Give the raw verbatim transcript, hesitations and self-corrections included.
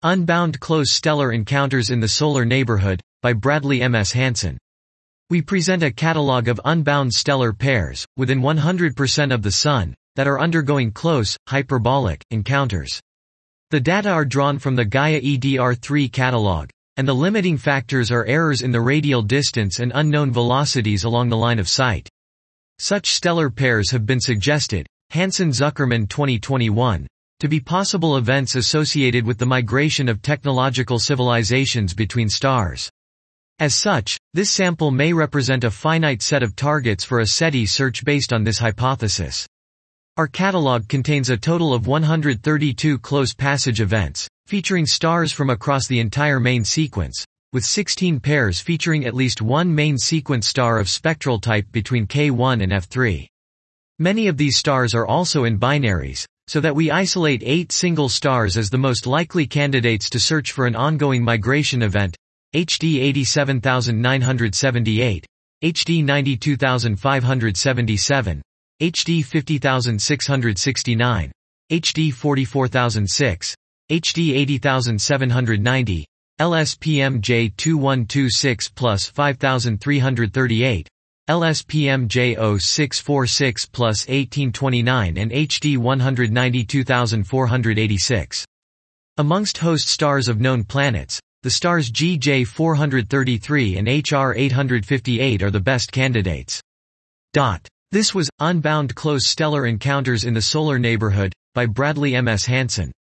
Unbound Close Stellar Encounters in the Solar Neighborhood, by Bradley M S Hanson. We present a catalog of unbound stellar pairs, within one hundred percent of the Sun, that are undergoing close, hyperbolic, encounters. The data are drawn from the Gaia E D R three catalog, and the limiting factors are errors in the radial distance and unknown velocities along the line of sight. Such stellar pairs have been suggested, Hanson-Zuckerman twenty twenty-one, to be possible events associated with the migration of technological civilizations between stars. As such, this sample may represent a finite set of targets for a SETI search based on this hypothesis. Our catalog contains a total of one hundred thirty-two close passage events, featuring stars from across the entire main sequence, with sixteen pairs featuring at least one main sequence star of spectral type between K one and F three. Many of these stars are also in binaries, so that we isolate eight single stars as the most likely candidates to search for an ongoing migration event: H D eighty-seven thousand nine hundred seventy-eight, H D ninety-two thousand five hundred seventy-seven, H D fifty thousand six hundred sixty-nine, H D forty-four thousand six, H D eighty thousand seven hundred ninety, L S P M J two one two six plus five thousand three hundred thirty-eight, L S P M J zero six four six plus eighteen twenty-nine, and H D one hundred ninety-two thousand four hundred eighty-six. Amongst host stars of known planets, the stars G J four hundred thirty-three and H R eight hundred fifty-eight are the best candidates. Dot. This was Unbound Close Stellar Encounters in the Solar Neighborhood, by Bradley M S Hanson.